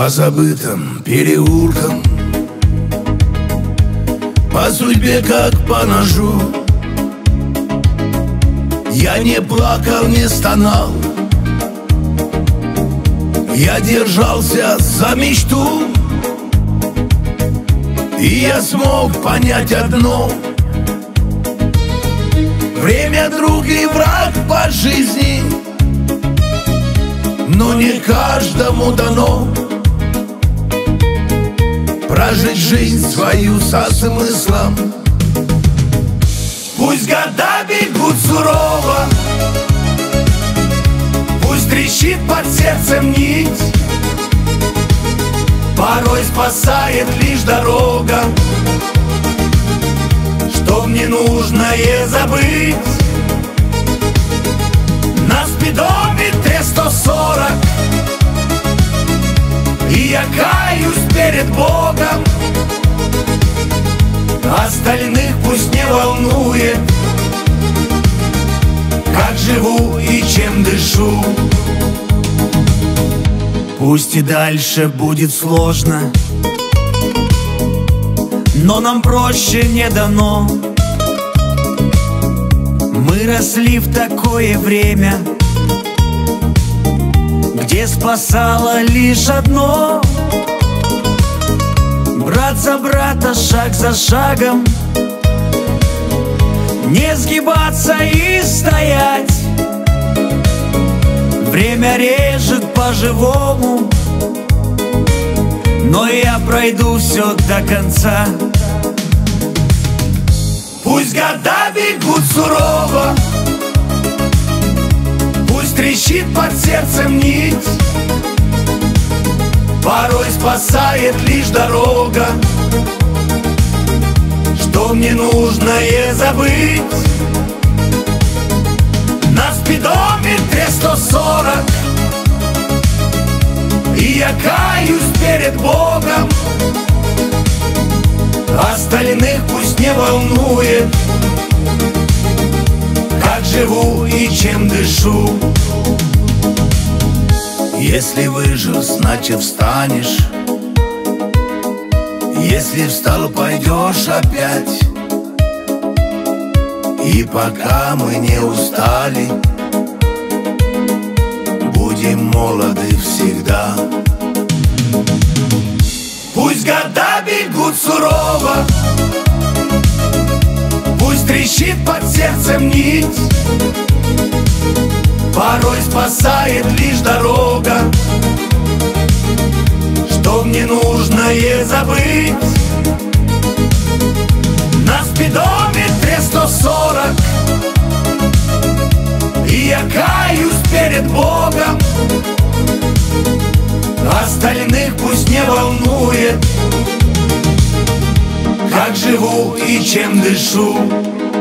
по забытым переулкам, по судьбе как по ножу. Я не плакал, не стонал, я держался за мечту. И я смог понять одно: время друг и враг по жизни, но не каждому дано прожить жизнь свою со смыслом. Пусть года бегут сурово, пусть трещит под сердцем нить, порой спасает лишь дорога, что мне нужное забыть. На спидометре 140, и я каюсь перед Богом. Остальных пусть не волнует, как живу и чем дышу. Пусть и дальше будет сложно, но нам проще не дано. Мы росли в такое время, где спасало лишь одно: брат за брата, шаг за шагом, не сгибаться и стоять. Время режет по-живому, но я пройду все до конца. Пусть года бегут сурово, пусть трещит под сердцем нить, порой спасает лишь дорога, что мне нужное забыть. На спидометре 140, и я каюсь перед Богом. Остальных пусть не волнует, как живу и чем дышу. Если выжил, значит встанешь. Если встал, пойдешь опять. И пока мы не устали, будем молоды всегда. Пусть года бегут сурово, пусть трещит под сердцем нить, порой спасает лишь дорога, что мне нужное забыть. На спидометре 140, и я каюсь перед Богом. Остальных пусть не волнует, как живу и чем дышу.